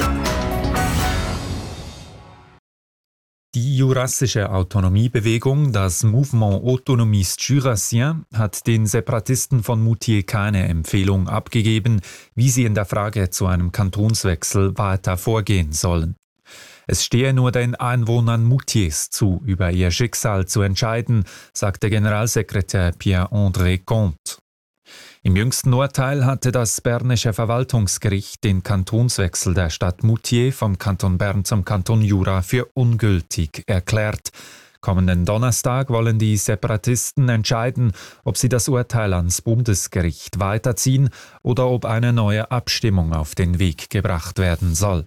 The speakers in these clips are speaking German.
Die jurassische Autonomiebewegung, das Mouvement Autonomiste Jurassien, hat den Separatisten von Moutier keine Empfehlung abgegeben, wie sie in der Frage zu einem Kantonswechsel weiter vorgehen sollen. Es stehe nur den Einwohnern Moutiers zu, über ihr Schicksal zu entscheiden, sagte Generalsekretär Pierre-André Comte. Im jüngsten Urteil hatte das bernische Verwaltungsgericht den Kantonswechsel der Stadt Moutier vom Kanton Bern zum Kanton Jura für ungültig erklärt. Kommenden Donnerstag wollen die Separatisten entscheiden, ob sie das Urteil ans Bundesgericht weiterziehen oder ob eine neue Abstimmung auf den Weg gebracht werden soll.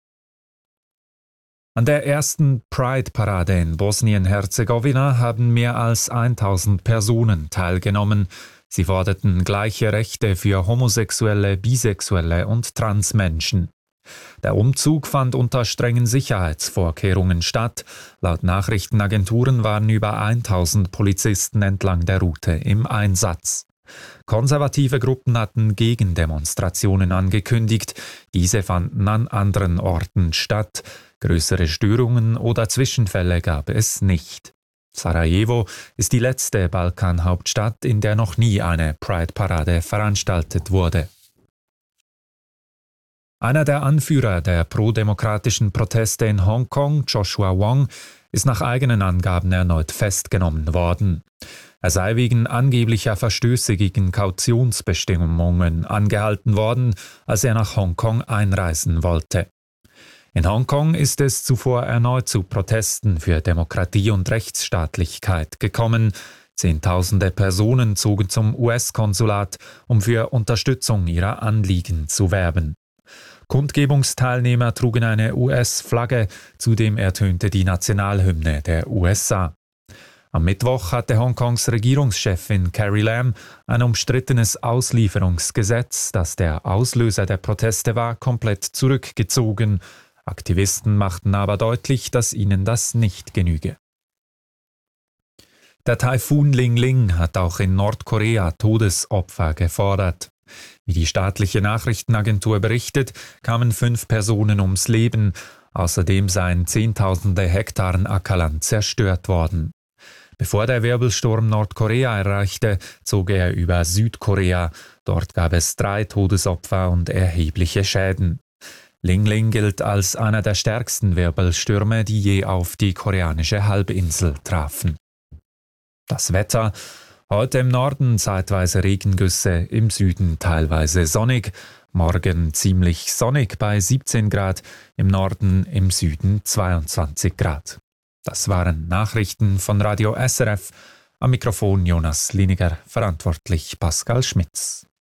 An der ersten Pride-Parade in Bosnien-Herzegowina haben mehr als 1000 Personen teilgenommen. Sie forderten gleiche Rechte für Homosexuelle, Bisexuelle und Transmenschen. Der Umzug fand unter strengen Sicherheitsvorkehrungen statt. Laut Nachrichtenagenturen waren über 1000 Polizisten entlang der Route im Einsatz. Konservative Gruppen hatten Gegendemonstrationen angekündigt. Diese fanden an anderen Orten statt. Größere Störungen oder Zwischenfälle gab es nicht. Sarajevo ist die letzte Balkanhauptstadt, in der noch nie eine Pride-Parade veranstaltet wurde. Einer der Anführer der pro-demokratischen Proteste in Hongkong, Joshua Wong, ist nach eigenen Angaben erneut festgenommen worden. Er sei wegen angeblicher Verstöße gegen Kautionsbestimmungen angehalten worden, als er nach Hongkong einreisen wollte. In Hongkong ist es zuvor erneut zu Protesten für Demokratie und Rechtsstaatlichkeit gekommen. Zehntausende Personen zogen zum US-Konsulat, um für Unterstützung ihrer Anliegen zu werben. Kundgebungsteilnehmer trugen eine US-Flagge, zudem ertönte die Nationalhymne der USA. Am Mittwoch hatte Hongkongs Regierungschefin Carrie Lam ein umstrittenes Auslieferungsgesetz, das der Auslöser der Proteste war, komplett zurückgezogen. Aktivisten machten aber deutlich, dass ihnen das nicht genüge. Der Taifun Ling-Ling hat auch in Nordkorea Todesopfer gefordert. Wie die staatliche Nachrichtenagentur berichtet, kamen 5 Personen ums Leben. Außerdem seien Zehntausende Hektaren Ackerland zerstört worden. Bevor der Wirbelsturm Nordkorea erreichte, zog er über Südkorea. Dort gab es 3 Todesopfer und erhebliche Schäden. Ling-Ling gilt als einer der stärksten Wirbelstürme, die je auf die koreanische Halbinsel trafen. Das Wetter: heute im Norden zeitweise Regengüsse, im Süden teilweise sonnig, morgen ziemlich sonnig bei 17 Grad, im Norden, im Süden 22 Grad. Das waren Nachrichten von Radio SRF. Am Mikrofon Jonas Liniger, verantwortlich Pascal Schmitz.